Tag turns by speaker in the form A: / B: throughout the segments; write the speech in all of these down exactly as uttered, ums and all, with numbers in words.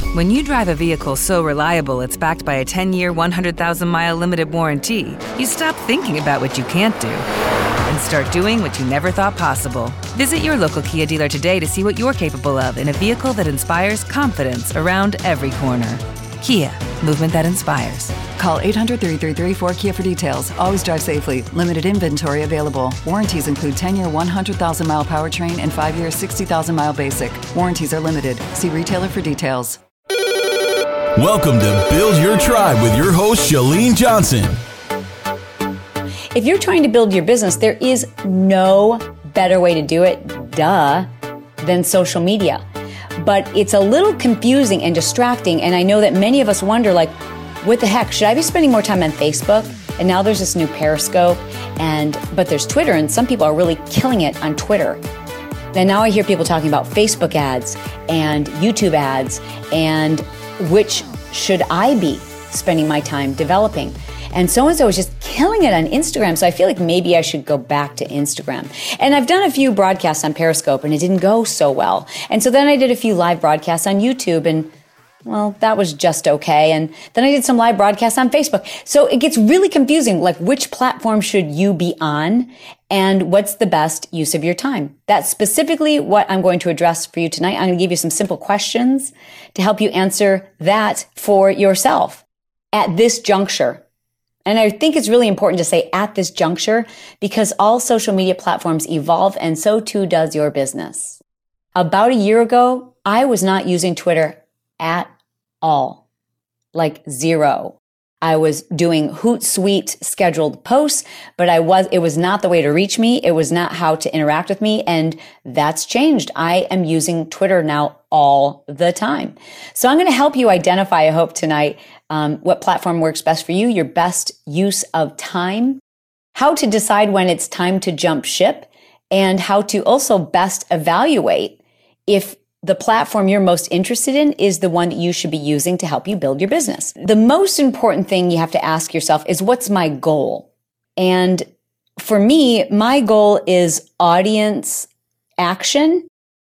A: When you drive a vehicle so reliable it's backed by a ten-year, one hundred thousand mile limited warranty, you stop thinking about what you can't do and start doing what you never thought possible. Visit your local Kia dealer today to see what you're capable of in a vehicle that inspires confidence around every corner. Kia, movement that inspires.
B: Call eight hundred, three three three, four K I A for details. Always drive safely. Limited inventory available. Warranties include ten-year, one hundred thousand mile powertrain and five-year, sixty thousand mile basic. Warranties are limited. See retailer for details.
C: Welcome to Build Your Tribe with your host, Chalene Johnson.
D: If you're trying to build your business, there is no better way to do it, duh, than social media. But it's a little confusing and distracting, and I know that many of us wonder, like, what the heck, should I be spending more time on Facebook? And now there's this new Periscope, and but there's Twitter, and some people are really killing it on Twitter. And now I hear people talking about Facebook ads and YouTube ads, and which should I be spending my time developing? And so-and-so is just killing it on Instagram, so I feel like maybe I should go back to Instagram. And I've done a few broadcasts on Periscope, and it didn't go so well. And so then I did a few live broadcasts on YouTube, and well, that was just okay. And then I did some live broadcasts on Facebook. So it gets really confusing, like which platform should you be on and what's the best use of your time? That's specifically what I'm going to address for you tonight. I'm going to give you some simple questions to help you answer that for yourself at this juncture. And I think it's really important to say at this juncture because all social media platforms evolve and so too does your business. About a year ago, I was not using Twitter at all, like zero. I was doing Hootsuite scheduled posts, but I was, it was not the way to reach me. It was not how to interact with me. And that's changed. I am using Twitter now all the time. So I'm going to help you identify, I hope tonight, um, what platform works best for you, your best use of time, how to decide when it's time to jump ship, and how to also best evaluate if the platform you're most interested in is the one that you should be using to help you build your business. The most important thing you have to ask yourself is, what's my goal? And for me, my goal is audience action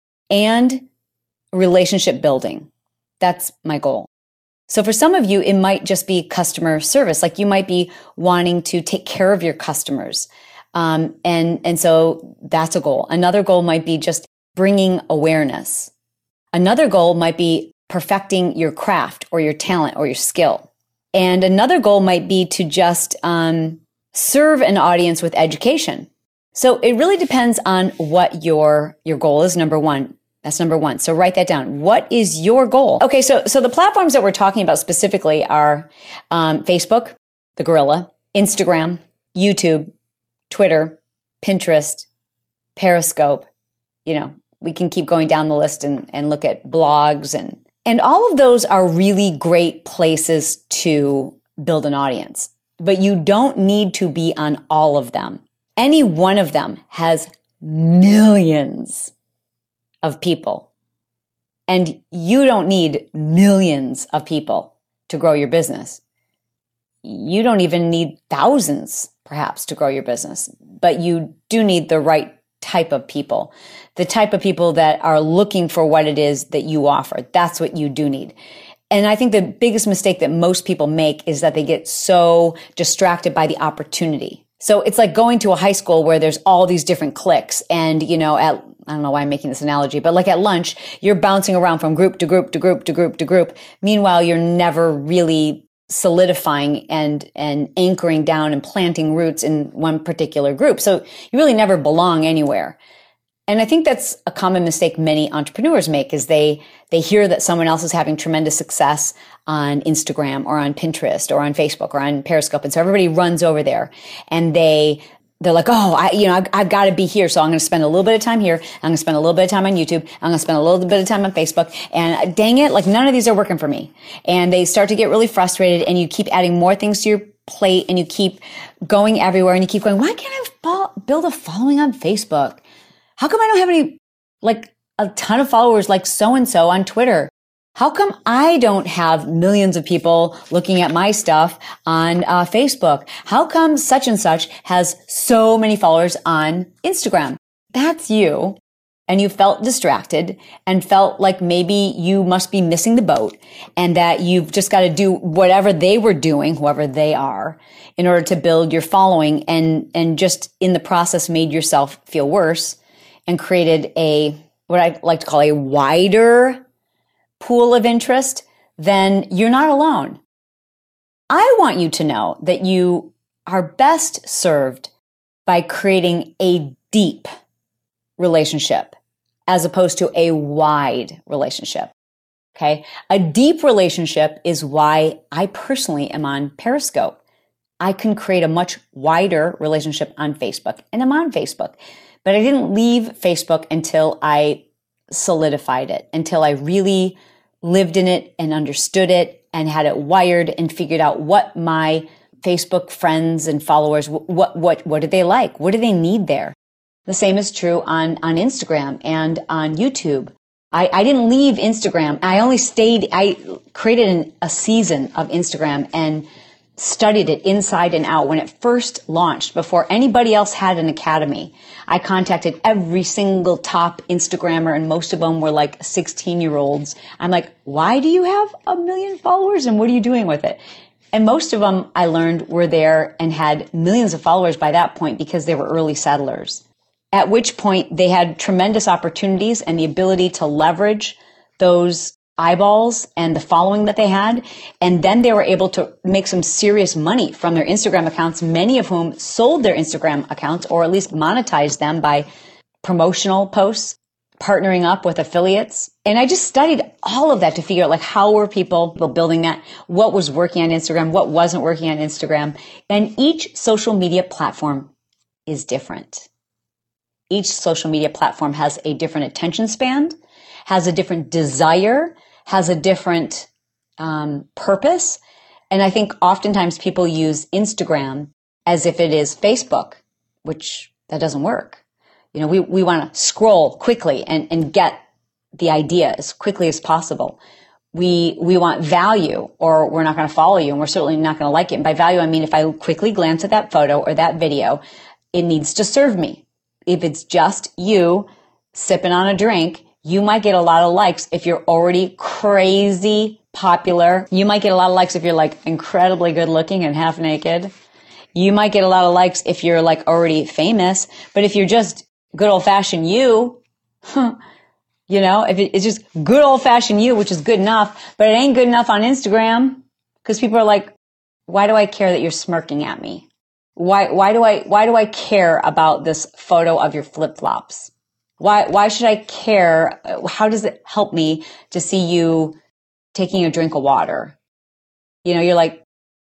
D: and relationship building. That's my goal. So for some of you, it might just be customer service. Like you might be wanting to take care of your customers. Um, and, and so that's a goal. Another goal might be just bringing awareness. Another goal might be perfecting your craft or your talent or your skill. And another goal might be to just um, serve an audience with education. So it really depends on what your, your goal is, number one. That's number one. So write that down. What is your goal? Okay, so, so the platforms that we're talking about specifically are um, Facebook, the gorilla, Instagram, YouTube, Twitter, Pinterest, Periscope, you know, we can keep going down the list and, and look at blogs and, and all of those are really great places to build an audience, but you don't need to be on all of them. Any one of them has millions of people, and you don't need millions of people to grow your business. You don't even need thousands, perhaps, to grow your business, but you do need the right type of people, the type of people that are looking for what it is that you offer. That's what you do need. And I think the biggest mistake that most people make is that they get so distracted by the opportunity. So it's like going to a high school where there's all these different cliques and, you know, at, I don't know why I'm making this analogy, but like at lunch, you're bouncing around from group to group to group to group to group. Meanwhile, you're never really solidifying and, and anchoring down and planting roots in one particular group. So you really never belong anywhere. And I think that's a common mistake many entrepreneurs make is they, they hear that someone else is having tremendous success on Instagram or on Pinterest or on Facebook or on Periscope. And so everybody runs over there and they, they're like, oh, I, you know, I've, I've got to be here. So I'm going to spend a little bit of time here. I'm going to spend a little bit of time on YouTube. I'm going to spend a little bit of time on Facebook. And dang it, like none of these are working for me. And they start to get really frustrated and you keep adding more things to your plate and you keep going everywhere and you keep going, why can't I fo- build a following on Facebook? How come I don't have any, like a ton of followers like so-and-so on Twitter? How come I don't have millions of people looking at my stuff on uh, Facebook? How come such and such has so many followers on Instagram? That's you. and you felt distracted and felt like maybe you must be missing the boat and that you've just got to do whatever they were doing, whoever they are, in order to build your following, and, and just in the process made yourself feel worse and created a, what I like to call a wider pool of interest, then you're not alone. I want you to know that you are best served by creating a deep relationship as opposed to a wide relationship. Okay. A deep relationship is why I personally am on Periscope. I can create a much wider relationship on Facebook, and I'm on Facebook, but I didn't leave Facebook until I solidified it, until I really lived in it and understood it and had it wired and figured out what my Facebook friends and followers, what, what, what do they like? What do they need there? The same is true on, on Instagram and on YouTube. I, I didn't leave Instagram. I only stayed, I created an, a season of Instagram and studied it inside and out when it first launched, before anybody else had an academy. I contacted every single top Instagrammer, and most of them were like sixteen year olds. I'm like, why do you have a million followers and what are you doing with it? And most of them, I learned, were there and had millions of followers by that point because they were early settlers. At which point they had tremendous opportunities and the ability to leverage those eyeballs and the following that they had. And then they were able to make some serious money from their Instagram accounts, many of whom sold their Instagram accounts or at least monetized them by promotional posts, partnering up with affiliates. And I just studied all of that to figure out, like, how were people building that? What was working on Instagram? What wasn't working on Instagram? And each social media platform is different. Each social media platform has a different attention span, has a different desire, has a different um, purpose. And I think oftentimes people use Instagram as if it is Facebook, which that doesn't work. You know, we, we want to scroll quickly and, and get the idea as quickly as possible. We, we want value, or we're not going to follow you, and we're certainly not going to like it. And by value, I mean, if I quickly glance at that photo or that video, it needs to serve me. If it's just you sipping on a drink, you might get a lot of likes if you're already crazy popular. You might get a lot of likes if you're like incredibly good looking and half naked. You might get a lot of likes if you're like already famous. But if you're just good old fashioned you, huh, you know, if it's just good old fashioned you, which is good enough, but it ain't good enough on Instagram, because people are like, why do I care that you're smirking at me? Why, why do I, why do I care about this photo of your flip flops? Why, why should I care? How does it help me to see you taking a drink of water? You know, you're like,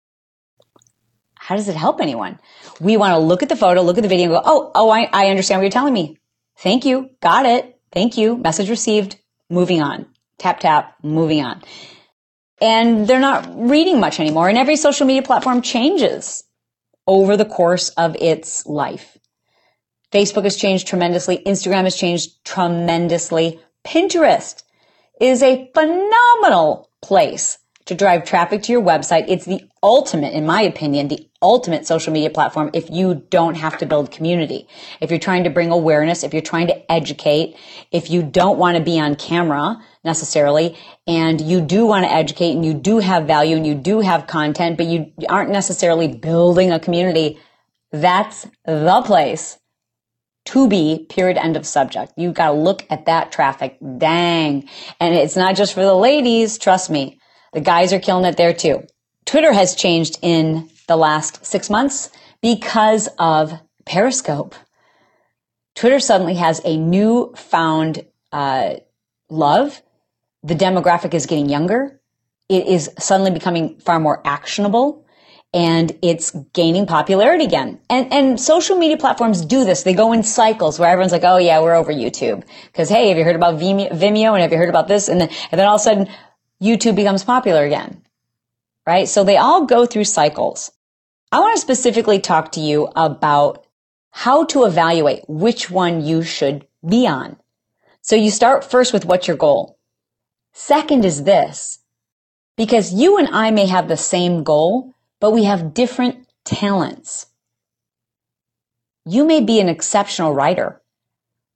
D: how does it help anyone? We want to look at the photo, look at the video and go, oh, oh, I, I understand what you're telling me. Thank you. Got it. Thank you. Message received. Moving on. Tap, tap, moving on. And they're not reading much anymore. And every social media platform changes over the course of its life. Facebook has changed tremendously. Instagram has changed tremendously. Pinterest is a phenomenal place to drive traffic to your website. It's the ultimate, in my opinion, the ultimate social media platform if you don't have to build community. If you're trying to bring awareness, if you're trying to educate, if you don't want to be on camera necessarily, and you do want to educate and you do have value and you do have content, but you aren't necessarily building a community, that's the place to be, period, end of subject. You got to look at that traffic. Dang. And it's not just for the ladies. Trust me. The guys are killing it there too. Twitter has changed in the last six months because of Periscope. Twitter suddenly has a newfound uh, love. The demographic is getting younger. It is suddenly becoming far more actionable. And it's gaining popularity again. And, and social media platforms do this. They go in cycles where everyone's like, oh yeah, we're over YouTube. Cause hey, have you heard about Vimeo? And have you heard about this? And then, and then all of a sudden YouTube becomes popular again. Right? So they all go through cycles. I want to specifically talk to you about how to evaluate which one you should be on. So you start first with what's your goal. Second is this, because you and I may have the same goal, but we have different talents. You may be an exceptional writer,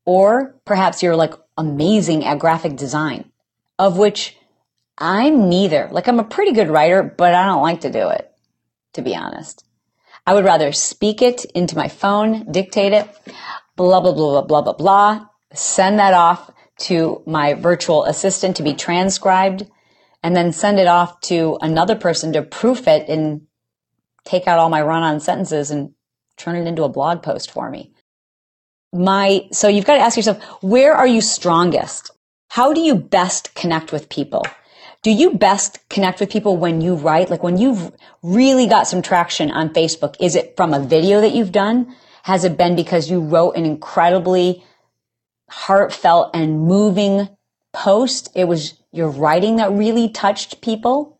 D: Or perhaps you're like amazing at graphic design, of which I'm neither. Like I'm a pretty good writer, but I don't like to do it, to be honest. I would rather speak it into my phone, dictate it, blah, blah, blah, blah, blah, blah, blah, send that off to my virtual assistant to be transcribed, and then send it off to another person to proof it and take out all my run-on sentences and turn it into a blog post for me. My, so you've got to ask yourself, where are you strongest? How do you best connect with people? Do you best connect with people when you write? Like when you've really got some traction on Facebook, is it from a video that you've done? Has it been because you wrote an incredibly heartfelt and moving post? It was your writing that really touched people?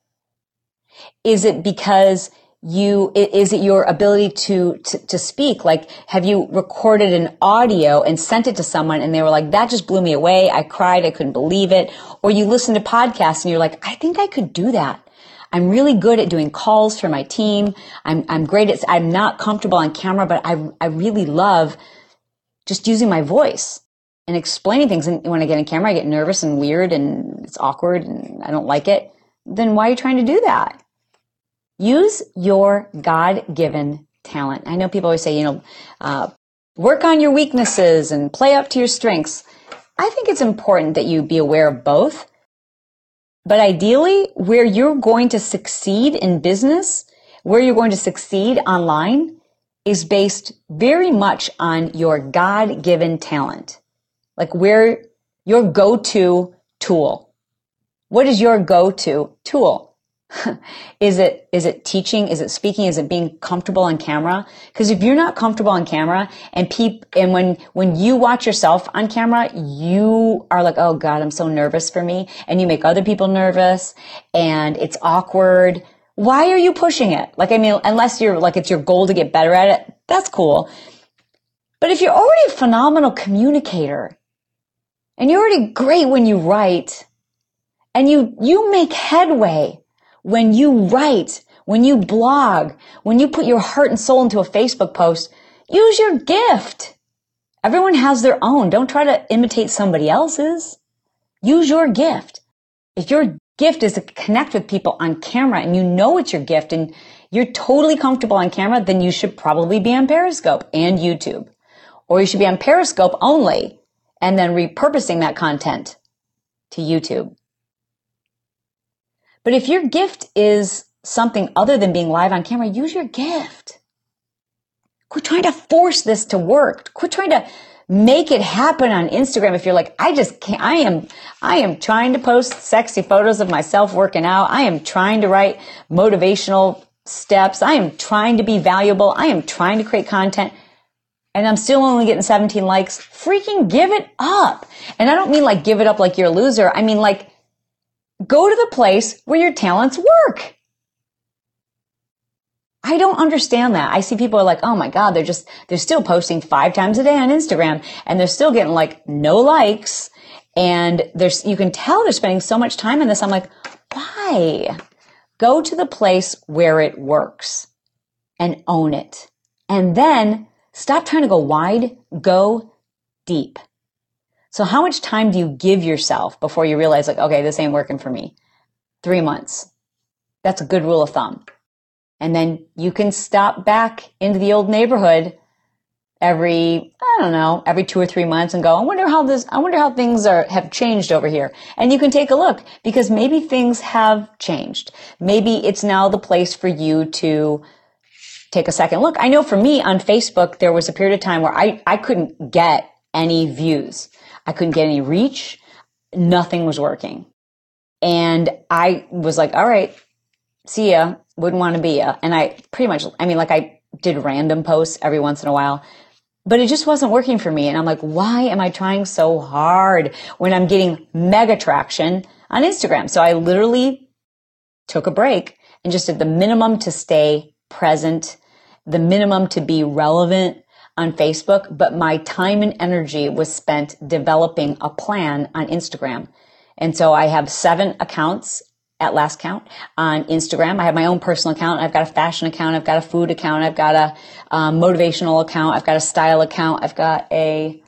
D: Is it because you, is it your ability to, to, to speak? Like, have you recorded an audio and sent it to someone and they were like, that just blew me away. I cried. I couldn't believe it. Or you listen to podcasts and you're like, I think I could do that. I'm really good at doing calls for my team. I'm, I'm great at, I'm not comfortable on camera, but I, I really love just using my voice and explaining things. And when I get on camera, I get nervous and weird and it's awkward and I don't like it. Then why are you trying to do that? Use your God-given talent. I know people always say, you know, uh, work on your weaknesses and play up to your strengths. I think it's important that you be aware of both. But ideally, where you're going to succeed in business, where you're going to succeed online, is based very much on your God-given talent. Like where your go-to tool. What is your go-to tool? Is it, is it teaching? Is it speaking? Is it being comfortable on camera? Because if you're not comfortable on camera and peep, and when, when you watch yourself on camera, you are like, oh God, I'm so nervous for me. And you make other people nervous and it's awkward. Why are you pushing it? Like, I mean, unless you're like, it's your goal to get better at it, that's cool. But if you're already a phenomenal communicator and you're already great when you write and you, you make headway when you write, when you blog, when you put your heart and soul into a Facebook post, use your gift. Everyone has their own. Don't try to imitate somebody else's. Use your gift. If your gift is to connect with people on camera and you know it's your gift and you're totally comfortable on camera, then you should probably be on Periscope and YouTube. Or you should be on Periscope only and then repurposing that content to YouTube. But if your gift is something other than being live on camera, use your gift. Quit trying to force this to work. Quit trying to make it happen on Instagram. If you're like, I just can't, I am, I am trying to post sexy photos of myself working out. I am trying to write motivational steps. I am trying to be valuable. I am trying to create content. And I'm still only getting seventeen likes. Freaking give it up. And I don't mean like give it up like you're a loser. I mean like, go to the place where your talents work. I don't understand that. I see people are like, oh my God, they're just, they're still posting five times a day on Instagram and they're still getting like no likes. And there's, you can tell they're spending so much time on this. I'm like, why? Go to the place where it works and own it. And then stop trying to go wide, go deep. So how much time do you give yourself before you realize like, okay, this ain't working for me? Three months. That's a good rule of thumb. And then you can stop back into the old neighborhood every, I don't know, every two or three months and go, I wonder how this, I wonder how things are, have changed over here. And you can take a look because maybe things have changed. Maybe it's now the place for you to take a second look. I know for me on Facebook, there was a period of time where I, I couldn't get any views. I couldn't get any reach. Nothing was working. And I was like, all right, see ya. Wouldn't want to be ya. And I pretty much, I mean, like I did random posts every once in a while, but it just wasn't working for me. And I'm like, why am I trying so hard when I'm getting mega traction on Instagram? So I literally took a break and just did the minimum to stay present, the minimum to be relevant on Facebook, but my time and energy was spent developing a plan on Instagram. And so I have seven accounts at last count on Instagram. I have my own personal account. I've got a fashion account. I've got a food account. I've got a um, motivational account. I've got a style account. I've got a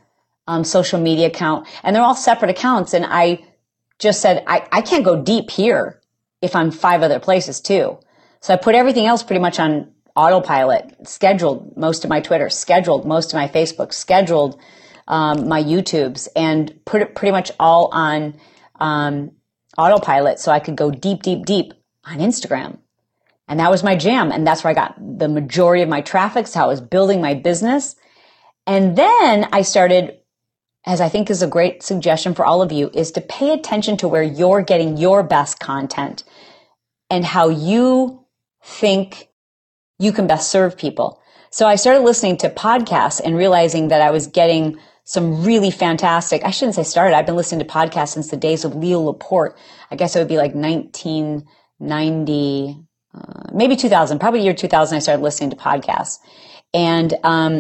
D: um, social media account, and they're all separate accounts. And I just said, I, I can't go deep here if I'm five other places too. So I put everything else pretty much on autopilot, scheduled most of my Twitter, scheduled most of my Facebook, scheduled um, my YouTubes, and put it pretty much all on um, autopilot so I could go deep, deep, deep on Instagram. And that was my jam. And that's where I got the majority of my traffic. So I was building my business. And then I started, as I think is a great suggestion for all of you, is to pay attention to where you're getting your best content and how you think you can best serve people. So I started listening to podcasts and realizing that I was getting some really fantastic, I shouldn't say started, I've been listening to podcasts since the days of Leo Laporte. I guess it would be like nineteen ninety, uh, maybe two thousand, probably year two thousand I started listening to podcasts. And um,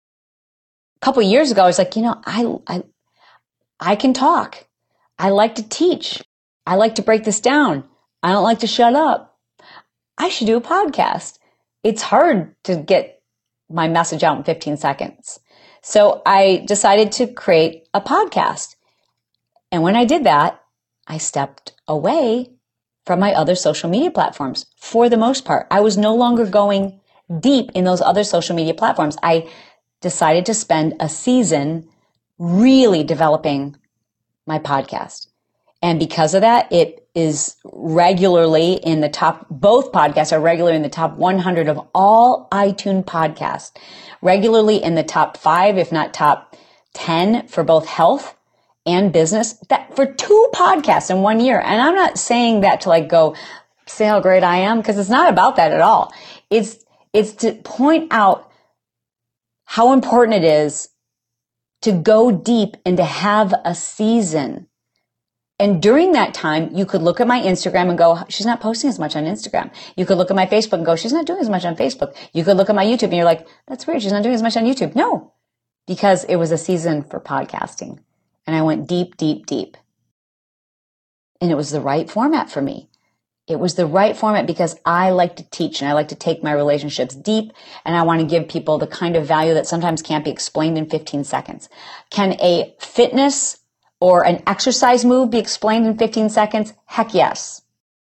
D: a couple of years ago, I was like, you know, I, I, I can talk. I like to teach. I like to break this down. I don't like to shut up. I should do a podcast. It's hard to get my message out in fifteen seconds. So I decided to create a podcast. And when I did that, I stepped away from my other social media platforms for the most part. I was no longer going deep in those other social media platforms. I decided to spend a season really developing my podcast. And because of that, it is regularly in the top, both podcasts are regularly in the top one hundred of all iTunes podcasts, regularly in the top five, if not top ten for both health and business, that for two podcasts in one year. And I'm not saying that to like go say how great I am, because it's not about that at all. It's, it's to point out how important it is to go deep and to have a season. And during that time, you could look at my Instagram and go, she's not posting as much on Instagram. You could look at my Facebook and go, she's not doing as much on Facebook. You could look at my YouTube and you're like, that's weird. She's not doing as much on YouTube. No, because it was a season for podcasting. And I went deep, deep, deep. And it was the right format for me. It was the right format because I like to teach and I like to take my relationships deep, and I want to give people the kind of value that sometimes can't be explained in fifteen seconds. Can a fitness or an exercise move be explained in fifteen seconds? Heck yes.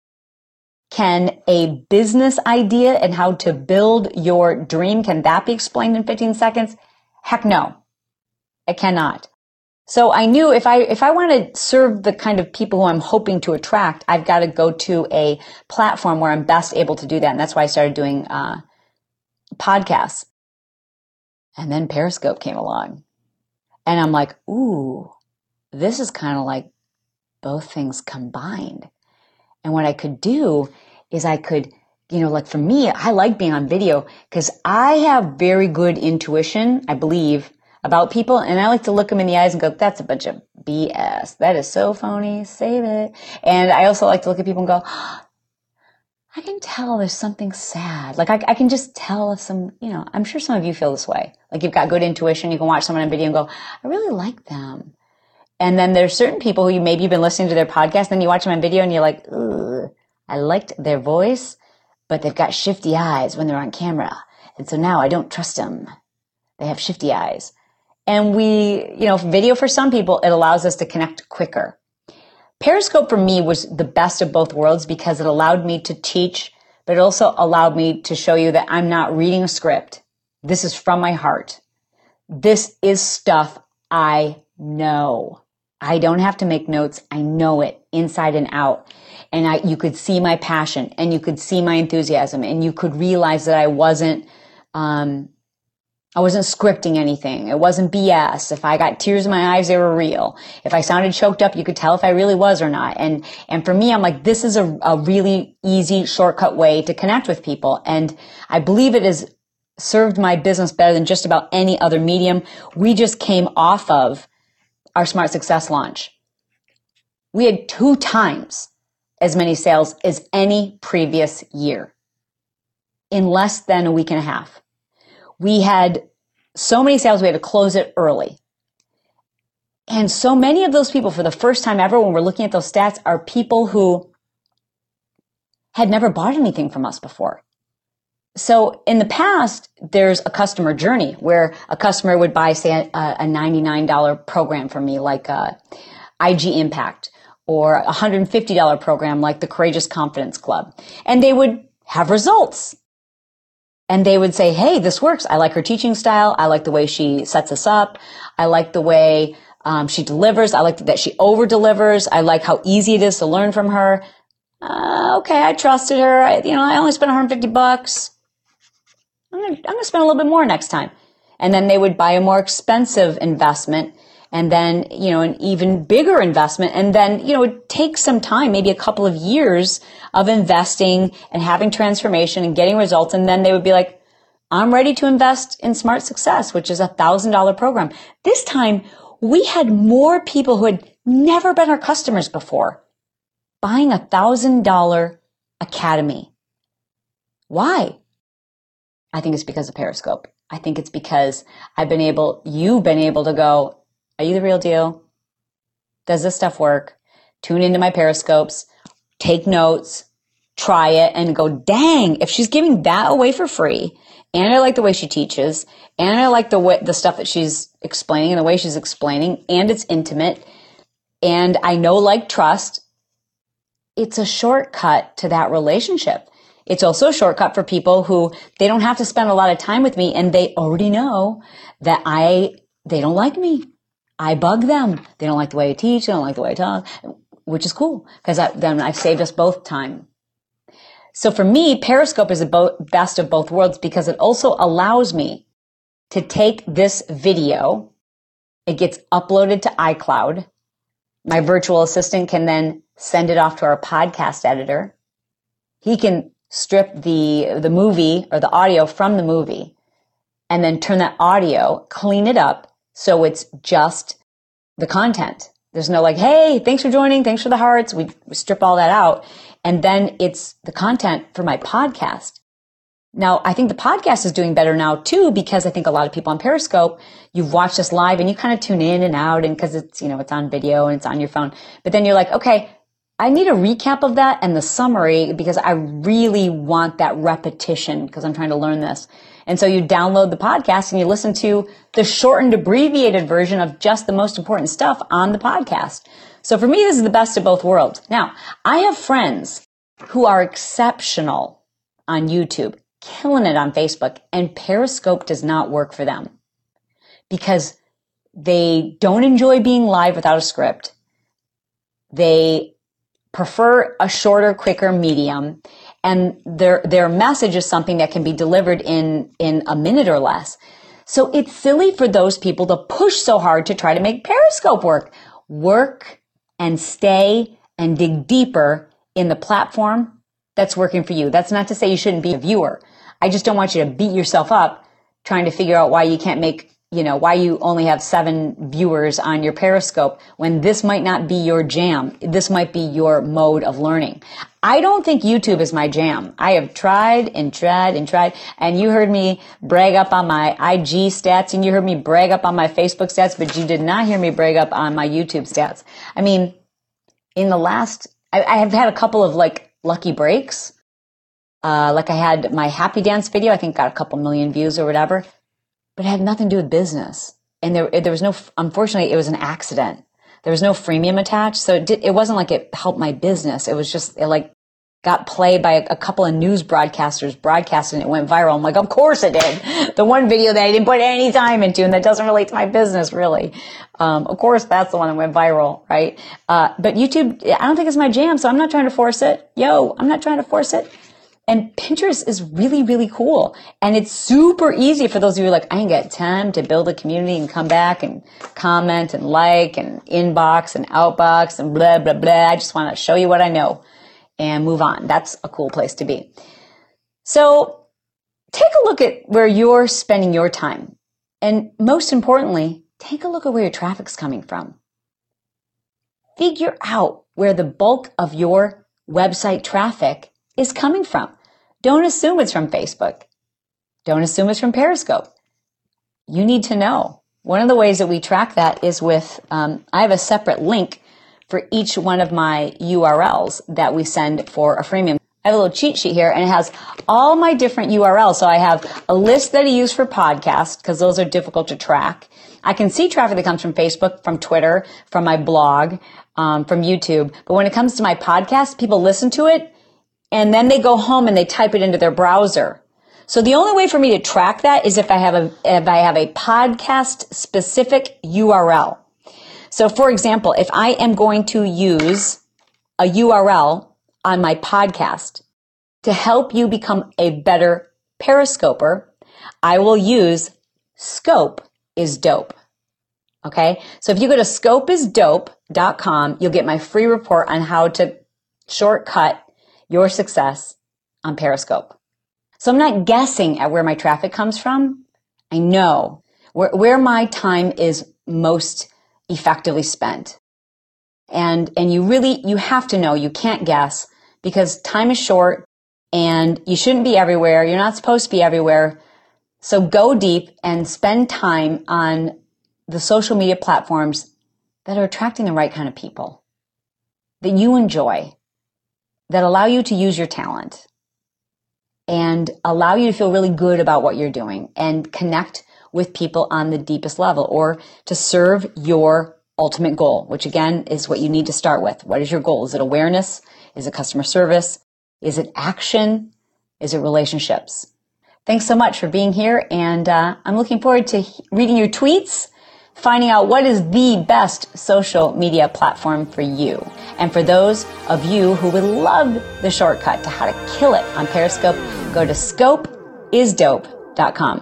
D: Can a business idea and how to build your dream, can that be explained in fifteen seconds? Heck no. It cannot. So I knew if I, if I want to serve the kind of people who I'm hoping to attract, I've got to go to a platform where I'm best able to do that. And that's why I started doing, uh, podcasts. And then Periscope came along and I'm like, ooh, this is kind of like both things combined. And what I could do is I could, you know, like for me, I like being on video because I have very good intuition, I believe, about people. And I like to look them in the eyes and go, that's a bunch of B S. That is so phony. Save it. And I also like to look at people and go, oh, I can tell there's something sad. Like I, I can just tell if some, you know, I'm sure some of you feel this way. Like you've got good intuition. You can watch someone on video and go, I really like them. And then there's certain people who you maybe you've been listening to their podcast, then you watch them on video and you're like, ugh, I liked their voice, but they've got shifty eyes when they're on camera. And so now I don't trust them. They have shifty eyes. And we, you know, video for some people, it allows us to connect quicker. Periscope for me was the best of both worlds because it allowed me to teach, but it also allowed me to show you that I'm not reading a script. This is from my heart. This is stuff I know. I don't have to make notes. I know it inside and out. And I, you could see my passion and you could see my enthusiasm and you could realize that I wasn't, um, I wasn't scripting anything. It wasn't B S. If I got tears in my eyes, they were real. If I sounded choked up, you could tell if I really was or not. And, and for me, I'm like, this is a, a really easy shortcut way to connect with people. And I believe it has served my business better than just about any other medium. We just came off of our Smart Success launch. We had two times as many sales as any previous year in less than a week and a half. We had so many sales, we had to close it early. And so many of those people, for the first time ever, when we're looking at those stats, are people who had never bought anything from us before. So in the past, there's a customer journey where a customer would buy, say, a, a ninety-nine dollars program from me, like uh, I G Impact, or a one hundred fifty dollars program like the Courageous Confidence Club. And they would have results. And they would say, hey, this works. I like her teaching style. I like the way she sets us up. I like the way um, she delivers. I like that she over-delivers. I like how easy it is to learn from her. Uh, okay, I trusted her. I, you know, I only spent one hundred fifty bucks. I'm going to I'm going to spend a little bit more next time. And then they would buy a more expensive investment, and then, you know, an even bigger investment. And then, you know, it takes some time, maybe a couple of years of investing and having transformation and getting results. And then they would be like, I'm ready to invest in Smart Success, which is a one thousand dollars program. This time, we had more people who had never been our customers before buying a one thousand dollars academy. Why? I think it's because of Periscope. I think it's because I've been able, you've been able to go, are you the real deal? Does this stuff work? Tune into my Periscopes, take notes, try it, and go, dang, if she's giving that away for free, and I like the way she teaches, and I like the way, the stuff that she's explaining and the way she's explaining, and it's intimate, and I know, like, trust, it's a shortcut to that relationship. It's also a shortcut for people who they don't have to spend a lot of time with me, and they already know that I, they don't like me. I bug them. They don't like the way I teach. They don't like the way I talk, which is cool because then I've saved us both time. So for me, Periscope is the bo- best of both worlds because it also allows me to take this video. It gets uploaded to iCloud. My virtual assistant can then send it off to our podcast editor. He can strip the, the movie or the audio from the movie and then turn that audio, clean it up, so it's just the content. There's no like, hey, thanks for joining. Thanks for the hearts. We, we strip all that out. And then it's the content for my podcast. Now, I think the podcast is doing better now too, because I think a lot of people on Periscope, you've watched us live and you kind of tune in and out, and because it's, you know, it's on video and it's on your phone. But then you're like, okay, I need a recap of that and the summary because I really want that repetition because I'm trying to learn this. And so you download the podcast and you listen to the shortened, abbreviated version of just the most important stuff on the podcast. So for me, this is the best of both worlds. Now, I have friends who are exceptional on YouTube, killing it on Facebook, and Periscope does not work for them because they don't enjoy being live without a script. They prefer a shorter, quicker medium, and their their message is something that can be delivered in, in a minute or less. So it's silly for those people to push so hard to try to make Periscope work. Work and stay and dig deeper in the platform that's working for you. That's not to say you shouldn't be a viewer. I just don't want you to beat yourself up trying to figure out why you can't make, you know, why you only have seven viewers on your Periscope when this might not be your jam. This might be your mode of learning. I don't think YouTube is my jam. I have tried and tried and tried, and you heard me brag up on my I G stats, and you heard me brag up on my Facebook stats, but you did not hear me brag up on my YouTube stats. I mean, in the last, I, I have had a couple of like lucky breaks. Uh, like I had my happy dance video, I think got a couple million views or whatever. But it had nothing to do with business. And there, there was no, unfortunately, it was an accident. There was no freemium attached. So it, did, it wasn't like it helped my business. It was just, it like got played by a, a couple of news broadcasters broadcasting and it went viral. I'm like, of course it did. The one video that I didn't put any time into and that doesn't relate to my business, really. Um, of course, that's the one that went viral, right? Uh, but YouTube, I don't think it's my jam, so I'm not trying to force it. Yo, I'm not trying to force it. And Pinterest is really, really cool. And it's super easy for those of you who are like, I ain't got time to build a community and come back and comment and like and inbox and outbox and blah, blah, blah. I just want to show you what I know and move on. That's a cool place to be. So take a look at where you're spending your time. And most importantly, take a look at where your traffic's coming from. Figure out where the bulk of your website traffic is coming from. Don't assume it's from Facebook. Don't assume it's from Periscope. You need to know. One of the ways that we track that is with, um, I have a separate link for each one of my U R Ls that we send for a freemium. I I have a little cheat sheet here, and it has all my different U R Ls. So I have a list that I use for podcasts, because those are difficult to track. I can see traffic that comes from Facebook, from Twitter, from my blog, um, from YouTube. But when it comes to my podcast, people listen to it, and then they go home and they type it into their browser. So the only way for me to track that is if I have a, if I have a podcast specific U R L. So for example, if I am going to use a U R L on my podcast to help you become a better Periscoper, I will use Scope is Dope. Okay. So if you go to scope is dope dot com, you'll get my free report on how to shortcut your success on Periscope. So I'm not guessing at where my traffic comes from. I know where, where my time is most effectively spent. And, and you really, you have to know, you can't guess, because time is short and you shouldn't be everywhere. You're not supposed to be everywhere. So go deep and spend time on the social media platforms that are attracting the right kind of people, that you enjoy, that allow you to use your talent, and allow you to feel really good about what you're doing and connect with people on the deepest level, or to serve your ultimate goal, which again is what you need to start with. What is your goal? Is it awareness? Is it customer service? Is it action? Is it relationships? Thanks so much for being here, and uh, I'm looking forward to reading your tweets, finding out what is the best social media platform for you. And for those of you who would love the shortcut to how to kill it on Periscope, go to scope is dope dot com.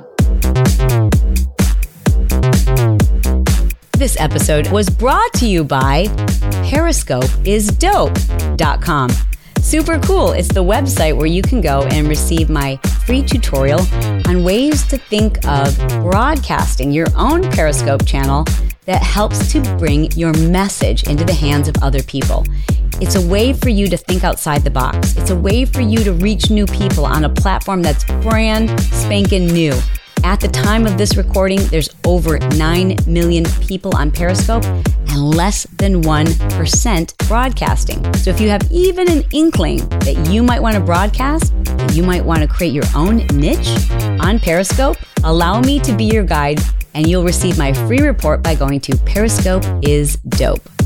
E: This episode was brought to you by periscope is dope dot com. Super cool. It's the website where you can go and receive my free tutorial on ways to think of broadcasting your own Periscope channel that helps to bring your message into the hands of other people. It's a way for you to think outside the box. It's a way for you to reach new people on a platform that's brand spanking new. At the time of this recording, there's over nine million people on Periscope and less than one percent broadcasting. So if you have even an inkling that you might want to broadcast, that you might want to create your own niche on Periscope, allow me to be your guide, and you'll receive my free report by going to periscope is dope.